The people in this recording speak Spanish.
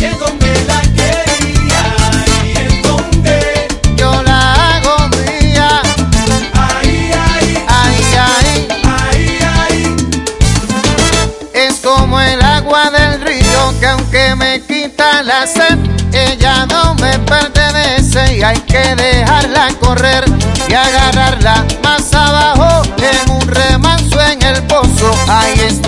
en donde la quería y en donde yo la hago mía. ahí, ahí, Ay, ay, ahí, ahí. es como el agua del río que aunque me quita la sed, ella no me pertenece y hay que dejarla correr y agarrarla más abajo en un remanso en el pozo. Ahí está.